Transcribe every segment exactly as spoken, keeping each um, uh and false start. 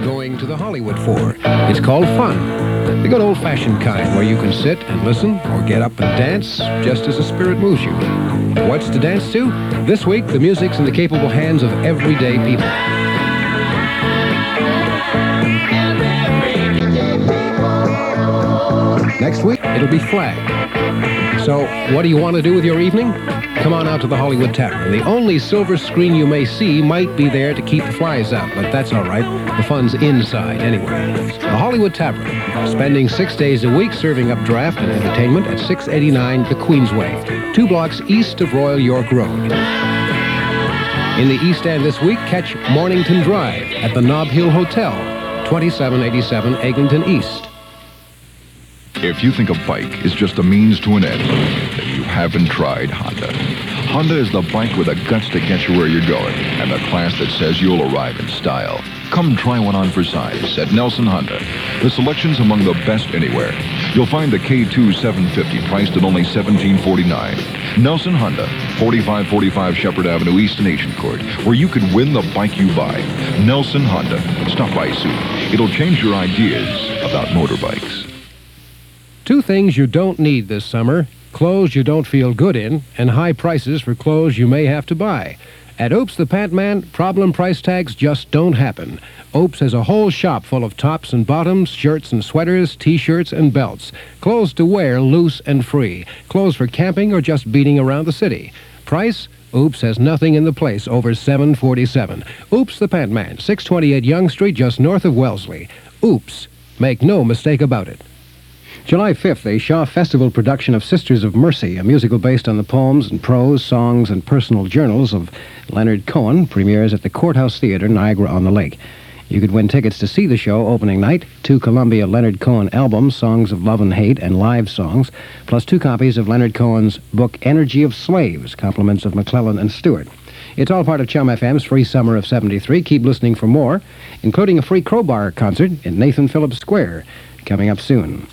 going to the Hollywood for. It's called fun. The good old-fashioned kind where you can sit and listen or get up and dance just as the spirit moves you. What's to dance to? This week, the music's in the capable hands of everyday people. Next week, it'll be Flag. So, what do you want to do with your evening? Come on out to the Hollywood Tavern. The only silver screen you may see might be there to keep the flies out, but that's all right. The fun's inside anyway. The Hollywood Tavern, spending six days a week serving up draft and entertainment at six eighty-nine the Queensway, two blocks east of Royal York Road. In the East End this week, catch Mornington Drive at the Nob Hill Hotel, twenty-seven eighty-seven Eglinton East. If you think a bike is just a means to an end, then you haven't tried Honda. Honda is the bike with the guts to get you where you're going, and the class that says you'll arrive in style. Come try one on for size at Nelson Honda. The selection's among the best anywhere. You'll find the K two seven fifty priced at only seventeen forty-nine. Nelson Honda, forty-five forty-five Shepherd Avenue East in Agincourt, where you could win the bike you buy. Nelson Honda. Stop by soon. It'll change your ideas about motorbikes. Two things you don't need this summer: clothes you don't feel good in, and high prices for clothes you may have to buy. At Oops the Pant Man, problem price tags just don't happen. Oops has a whole shop full of tops and bottoms, shirts and sweaters, t-shirts and belts. Clothes to wear loose and free. Clothes for camping or just beating around the city. Price? Oops has nothing in the place over seven forty-seven. Oops the Pant Man, six twenty-eight Yonge Street, just north of Wellesley. Oops. Make no mistake about it. July fifth, a Shaw Festival production of Sisters of Mercy, a musical based on the poems and prose, songs, and personal journals of Leonard Cohen, premieres at the Courthouse Theater, Niagara-on-the-Lake. You could win tickets to see the show opening night, two Columbia Leonard Cohen albums, Songs of Love and Hate, and live songs, plus two copies of Leonard Cohen's book, Energy of Slaves, compliments of McClellan and Stewart. It's all part of Chum F M's free summer of seventy-three. Keep listening for more, including a free Crowbar concert in Nathan Phillips Square, coming up soon.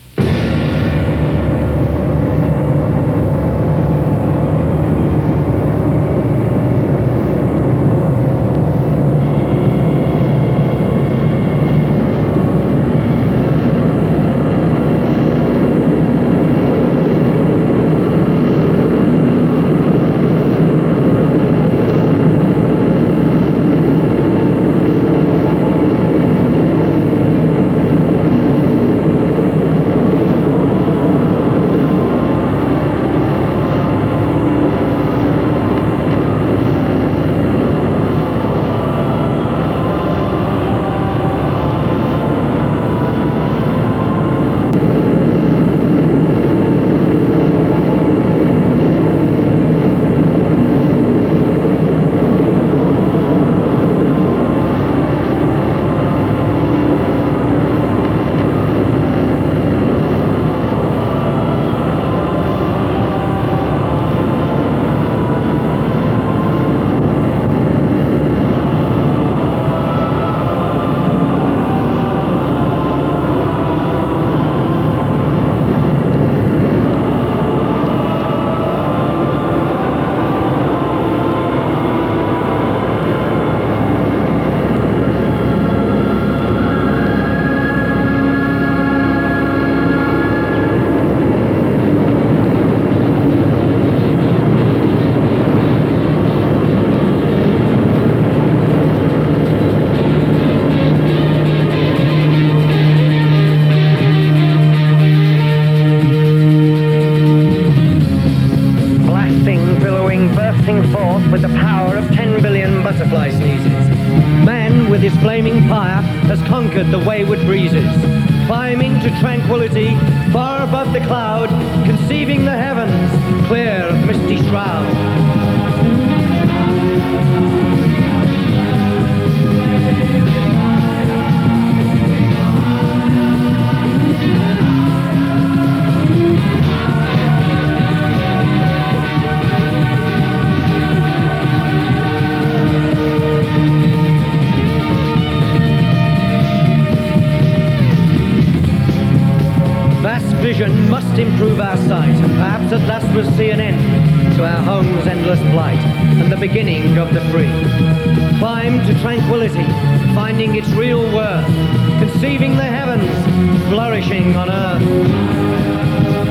with the power of ten billion butterfly sneezes. Man, with his flaming pyre, has conquered the wayward breezes, climbing to tranquility far above the cloud, conceiving the heavens clear of misty shroud. Vision must improve our sight, and perhaps at last we'll see an end to our home's endless plight and the beginning of the free. Climb to tranquility, finding its real worth, conceiving the heavens, flourishing on earth.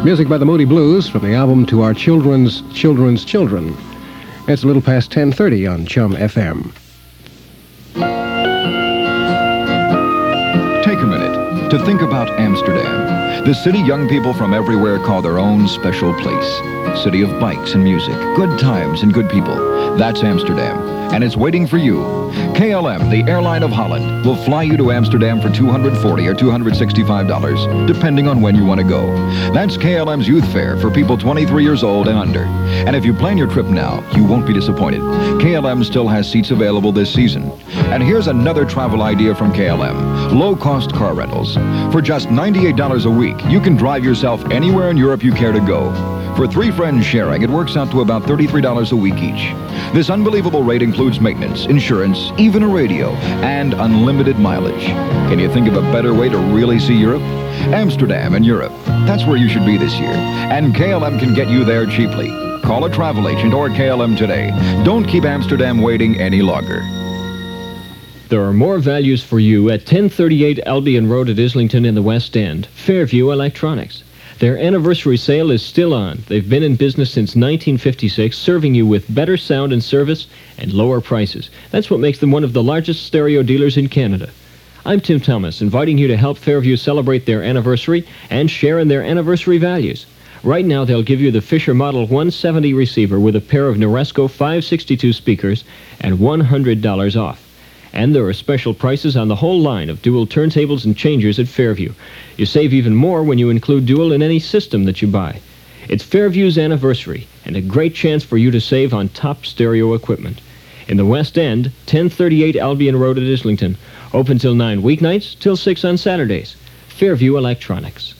Music by the Moody Blues from the album To Our Children's Children's Children. It's a little past ten thirty on Chum F M. Take a minute to think about Amsterdam, the city young people from everywhere call their own special place. City of bikes and music, good times and good people. That's Amsterdam, and it's waiting for you. K L M, the airline of Holland, will fly you to Amsterdam for two hundred forty dollars or two hundred sixty-five dollars, depending on when you want to go. That's K L M's youth fare for people twenty-three years old and under. And if you plan your trip now, you won't be disappointed. K L M still has seats available this season. And here's another travel idea from K L M. Low-cost car rentals. For just ninety-eight dollars a week, you can drive yourself anywhere in Europe you care to go. For three friends sharing, it works out to about thirty-three dollars a week each. This unbelievable rate includes maintenance, insurance, even a radio, and unlimited mileage. Can you think of a better way to really see Europe? Amsterdam and Europe. That's where you should be this year. And K L M can get you there cheaply. Call a travel agent or K L M today. Don't keep Amsterdam waiting any longer. There are more values for you at ten thirty-eight Albion Road at Islington in the West End. Fairview Electronics. Their anniversary sale is still on. They've been in business since nineteen fifty-six, serving you with better sound and service and lower prices. That's what makes them one of the largest stereo dealers in Canada. I'm Tim Thomas, inviting you to help Fairview celebrate their anniversary and share in their anniversary values. Right now, they'll give you the Fisher Model one seventy receiver with a pair of Noresco five sixty-two speakers and one hundred dollars off. And there are special prices on the whole line of dual turntables and changers at Fairview. You save even more when you include dual in any system that you buy. It's Fairview's anniversary, and a great chance for you to save on top stereo equipment. In the West End, ten thirty-eight Albion Road at Islington. Open till nine weeknights, till six on Saturdays. Fairview Electronics.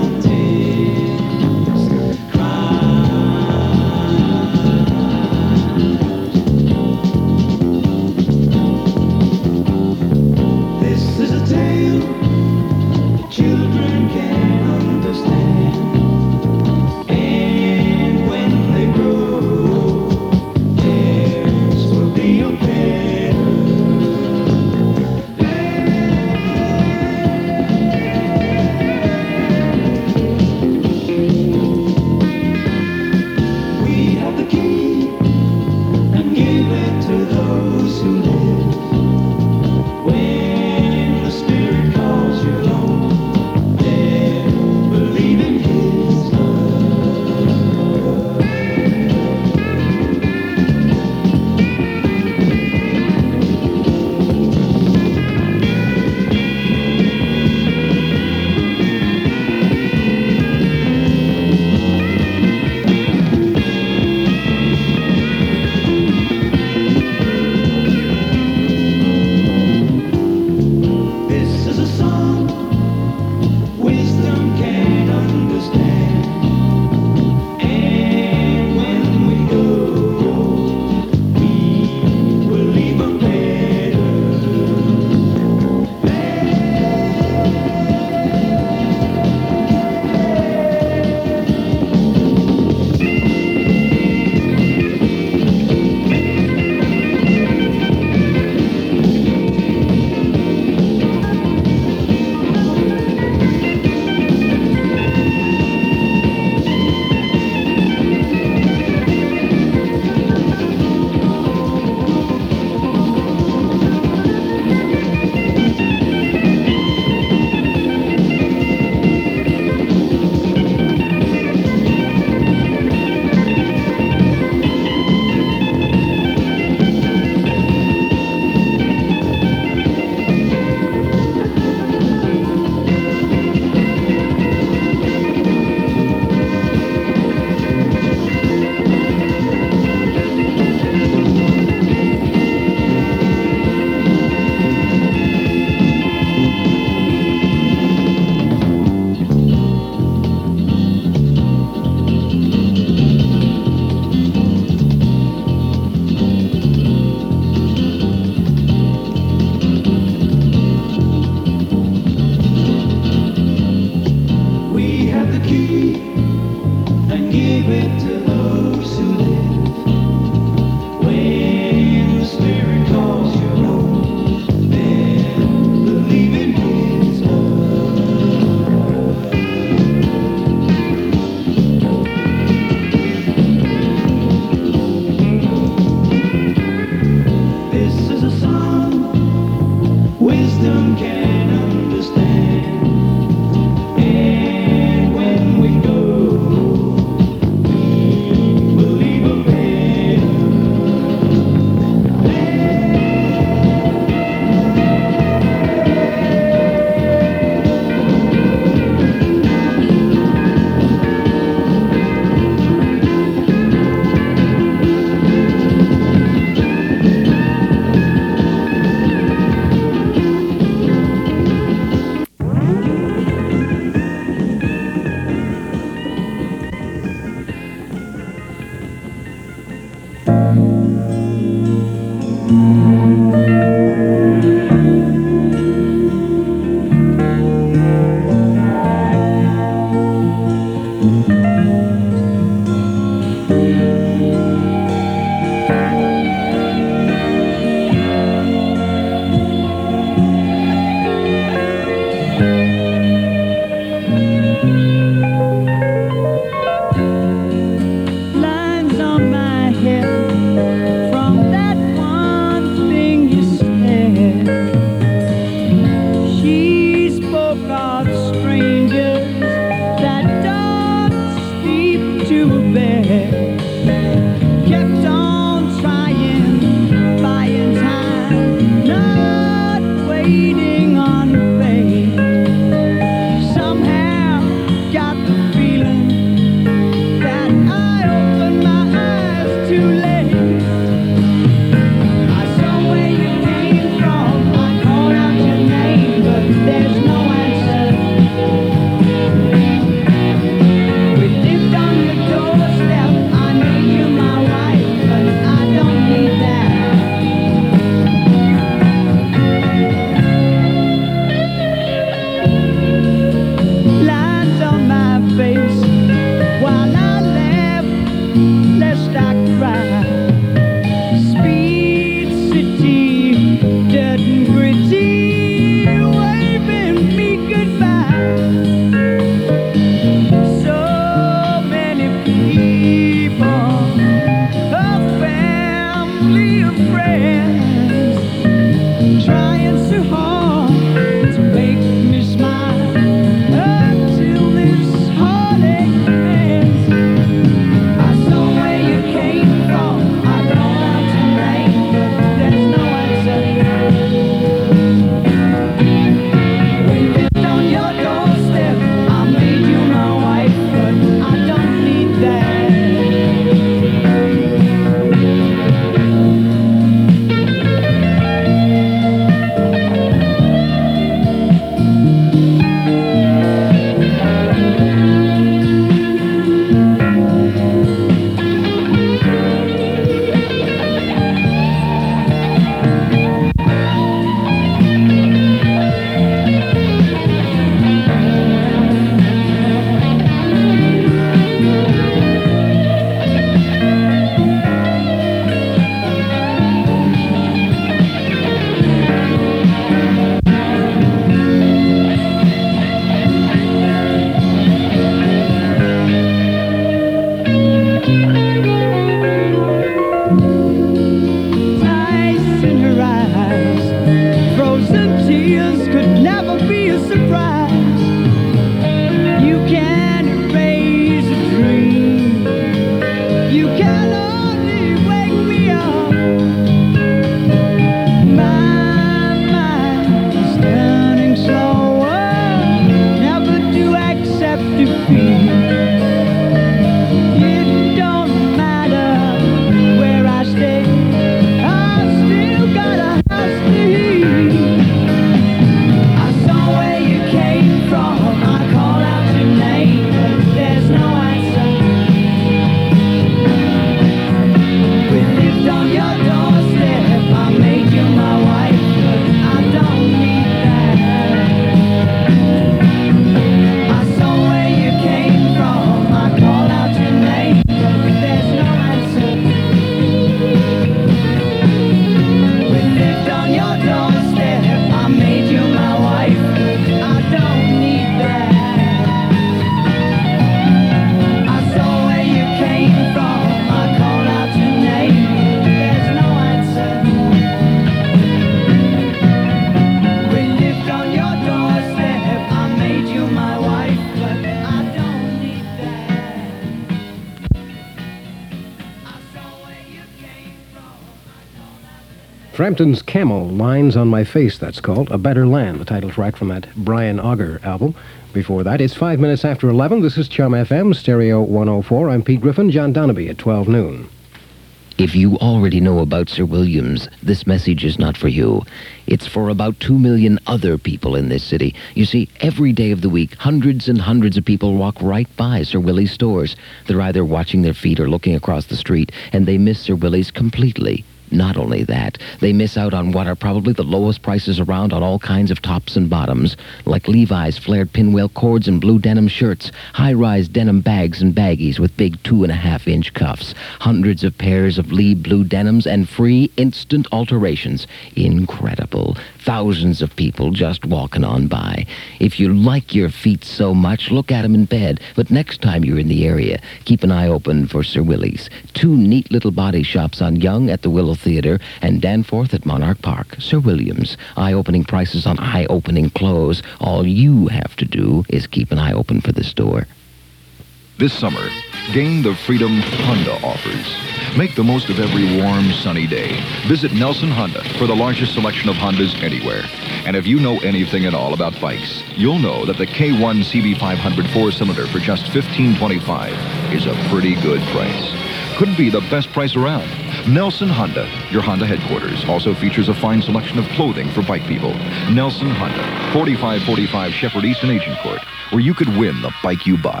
Frampton's Camel, Lines on My Face, that's called. A Better Land, the title track from that Brian Auger album. Before that, it's five minutes after eleven. This is Chum F M, Stereo one oh four. I'm Pete Griffin, John Donaby at twelve noon. If you already know about Sir Williams, this message is not for you. It's for about two million other people in this city. You see, every day of the week, hundreds and hundreds of people walk right by Sir Willie's stores. They're either watching their feet or looking across the street, and they miss Sir Willie's completely. Not only that, they miss out on what are probably the lowest prices around on all kinds of tops and bottoms, like Levi's flared pinwheel cords and blue denim shirts, high-rise denim bags and baggies with big two-and-a-half-inch cuffs, hundreds of pairs of Lee blue denims, and free instant alterations. Incredible. Thousands of people just walking on by. If you like your feet so much, look at 'em in bed. But next time you're in the area, keep an eye open for Sir Willie's. Two neat little body shops on Yonge at the Willow Theater and Danforth at Monarch Park. Sir Williams. Eye-opening prices on eye-opening clothes. All you have to do is keep an eye open for the store. This summer, gain the freedom Honda offers. Make the most of every warm, sunny day. Visit Nelson Honda for the largest selection of Hondas anywhere. And if you know anything at all about bikes, you'll know that the K one C B five hundred four-cylinder for just fifteen twenty-five is a pretty good price. Could be the best price around. Nelson Honda, your Honda headquarters, also features a fine selection of clothing for bike people. Nelson Honda, forty-five forty-five Shepherd East and Agincourt, where you could win the bike you buy.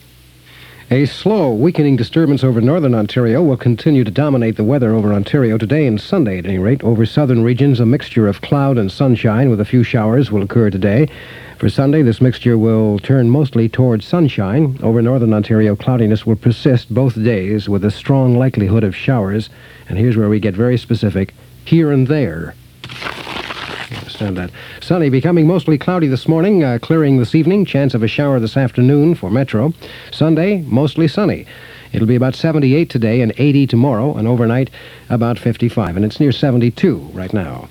A slow, weakening disturbance over northern Ontario will continue to dominate the weather over Ontario today and Sunday, at any rate. Over southern regions, a mixture of cloud and sunshine with a few showers will occur today. For Sunday, this mixture will turn mostly towards sunshine. Over northern Ontario, cloudiness will persist both days with a strong likelihood of showers. And here's where we get very specific, here and there. Understand that. Sunny, becoming mostly cloudy this morning, uh, clearing this evening, chance of a shower this afternoon for Metro. Sunday, mostly sunny. It'll be about seventy-eight today and eighty tomorrow, and overnight about fifty-five, and it's near seventy-two right now.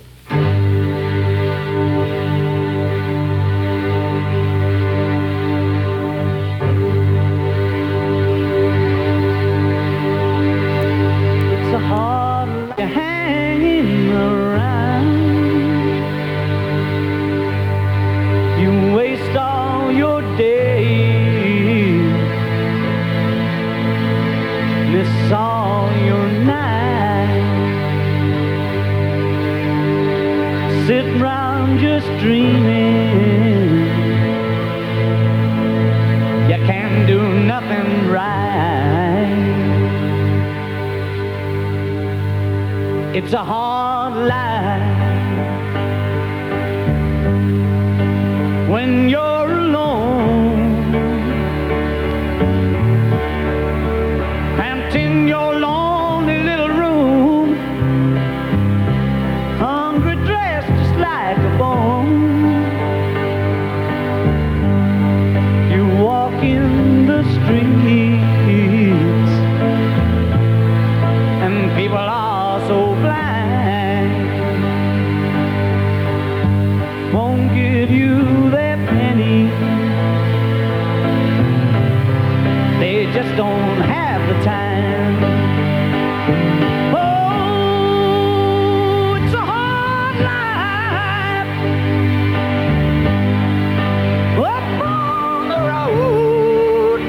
It's a hard life hanging around. You waste all your days, miss all your nights, sit round just dreaming. You can't do nothing right. It's a hard life when you're alone, cramped in your lonely little room, hungry, dressed just like a bone. You walk in the streets and people are so blind, won't give you their penny. They just don't have the time. Oh, it's a hard life up on the road.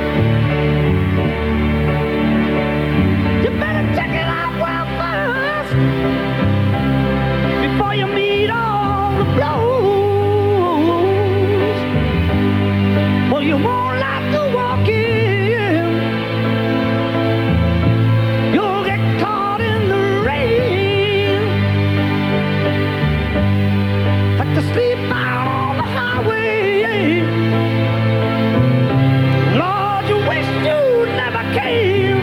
You better check it out well first before you meet all the blows. Well, you won't like to walk in. You'll get caught in the rain. Like to sleep out on the highway. Lord, you wish you never came.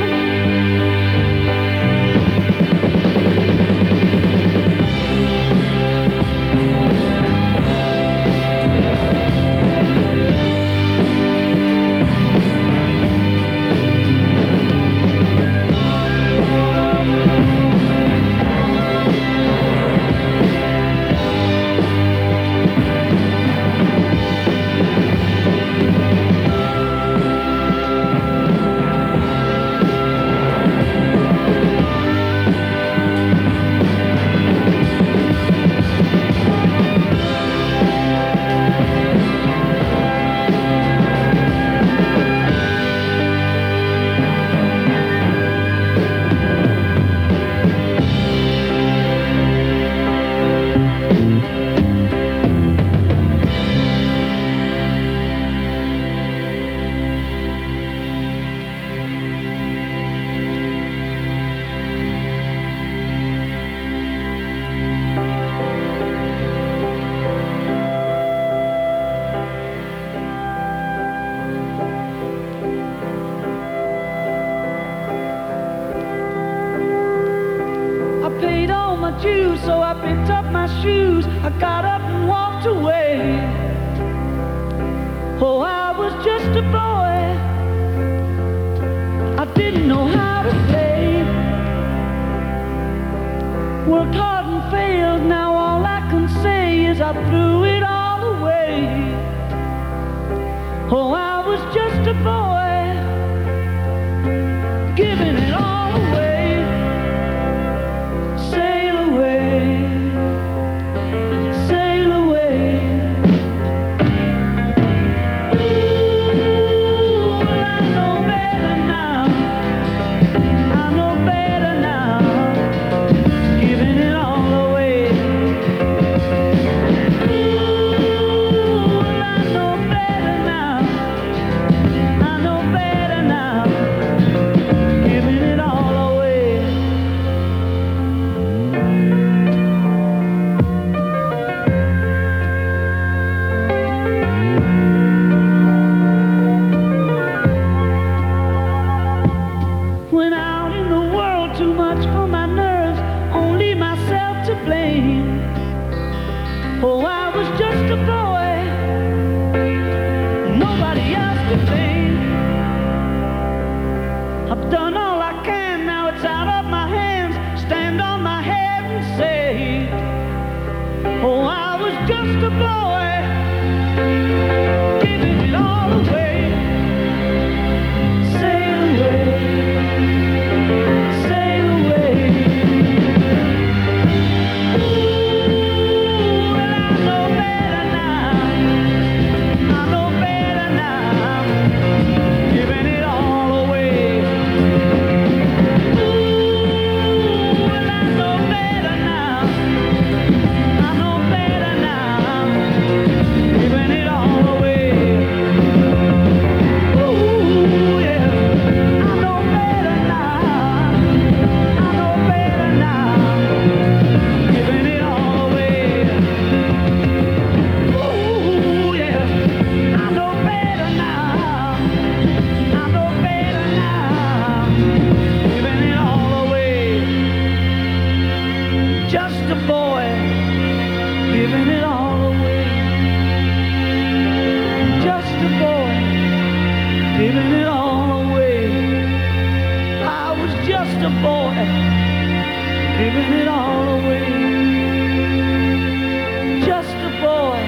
picked up my shoes, I got up and walked away. Oh, I was just a boy, I didn't know how to play. Worked hard and failed, now all I can say is I threw it all away. Oh, I was just a boy, giving it all away. Sail away, sail away. Ooh, I know better now, I know better now, giving it all away. Ooh, I know better now, I know better now, giving it all away. Went out in the world, too much for my nerves, only myself to blame. Oh, I was just a boy, nobody else to blame. I've done all I can, now it's out of my hands. Stand on my head and say, oh, I was just a boy, giving it all away. Sail away, sail away. Ooh, well, I know better now, I know better now, giving it all away. Ooh, well, I know better now, I know better now, giving it all away. Ooh, yeah, I know better now, I know better now, giving it all away. Ooh, yeah, I know better now, I know better now, giving it all away. Just a boy, giving it all away. Just a boy, giving it all away. I was just a boy, giving it all away. Just a boy.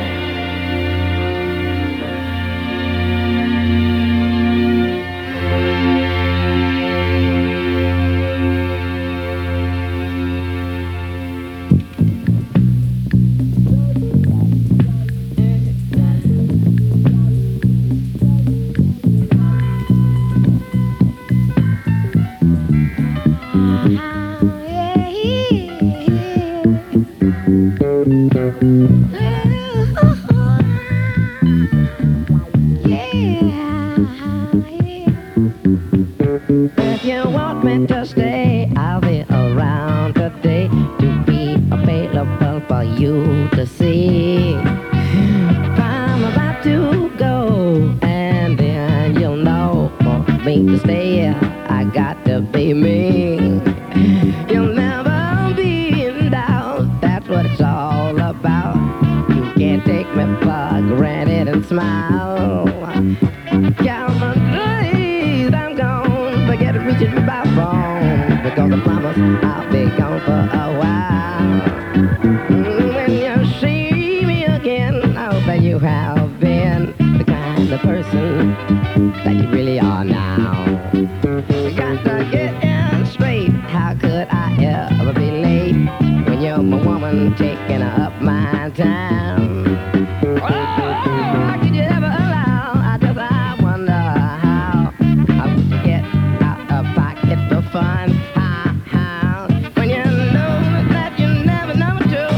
If you want me to stay, I'll be around today to be available for you to see. If I'm about to go, and then you'll know for me to stay, I got to be me. You'll never be in doubt, that's what it's all about. You can't take me for granted and smile. Count my days, I'm gone, forget reaching my phone, because I promise I'll be gone for a while. Mm, When you see me again, I hope that you have been the kind of person that you really are now. You got to get in straight, how could I ever be late when you're my woman taking up my time? Oh, how could you ever allow, I just I wonder how, how would you get out of pocket for fun? How, how, when you know that you're never number two,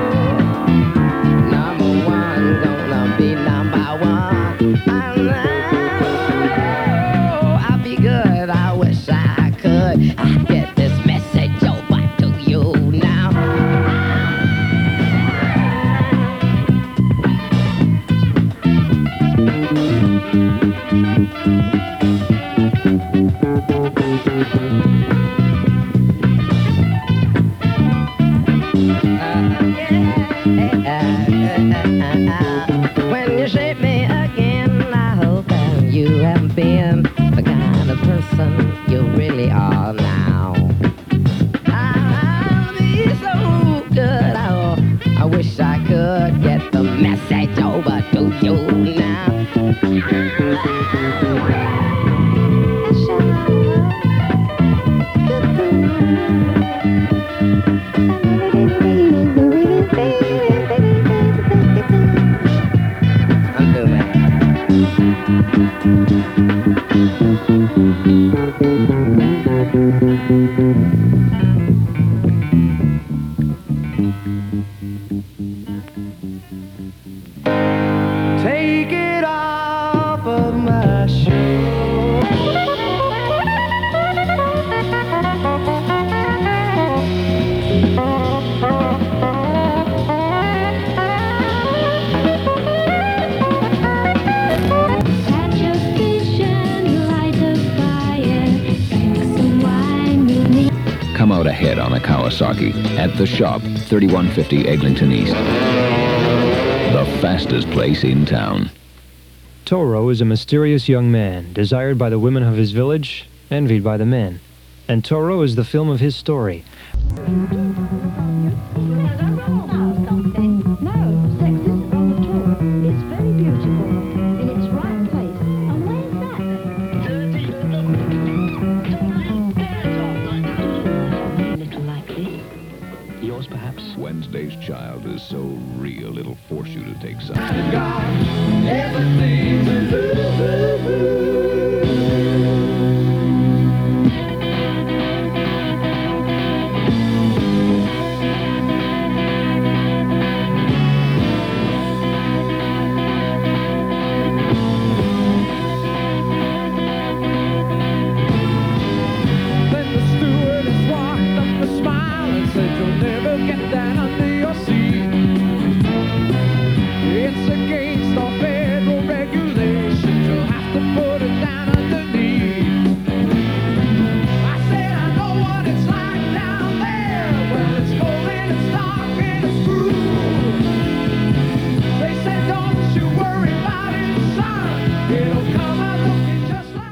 number one gonna be number one. I know I'll be good, I wish I could. I get this message over to you now. Take it off of my show. Catch a fish and light a fire. Drink some wine with me. Come out ahead on a Kawasaki at the shop, thirty-one fifty Eglinton East. The fastest place in town. Toro is a mysterious young man, desired by the women of his village, envied by the men. And Toro is the film of his story. Yours, perhaps? Wednesday's child is so real it'll force you to take some. Then the stewardess walked up a smile and said, "You'll never get that under your seat. It's against all federal regulations. You'll have to put it down underneath." I said, "I know what it's like down there. Well, it's cold and it's dark and it's cruel." They said, "Don't you worry about it, son. It'll come out looking just like."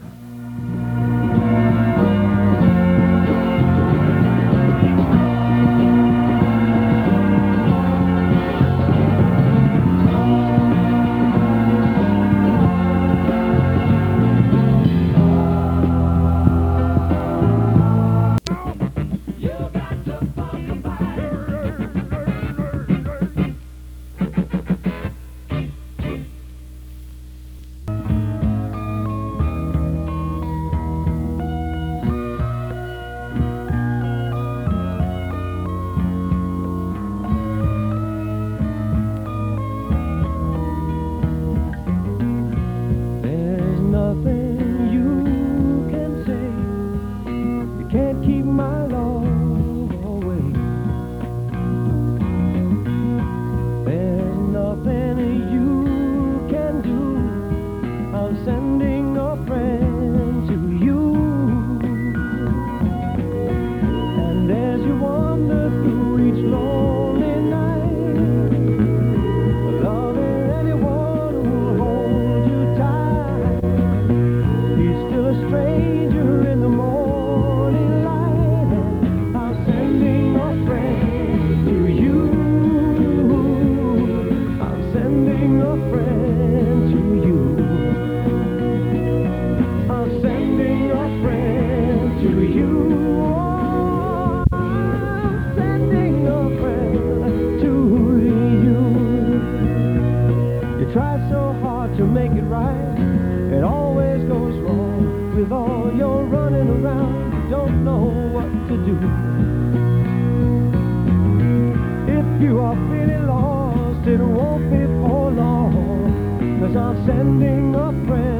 There's nothing you can say. You can't keep my love away. There's nothing you can do. I'm sending a friend to you. And as you wander through each lonely night, loving anyone who'll hold you tight. He's still a stranger in the morning light. And I'm sending a friend to you. I'm sending a friend to you. I'm sending a friend to you. I'm sending a friend to you. You try so hard to make it right. It always goes wrong. With all your running around, you don't know what to do. If you are feeling lost, it won't be for long. 'Cause I'm sending a friend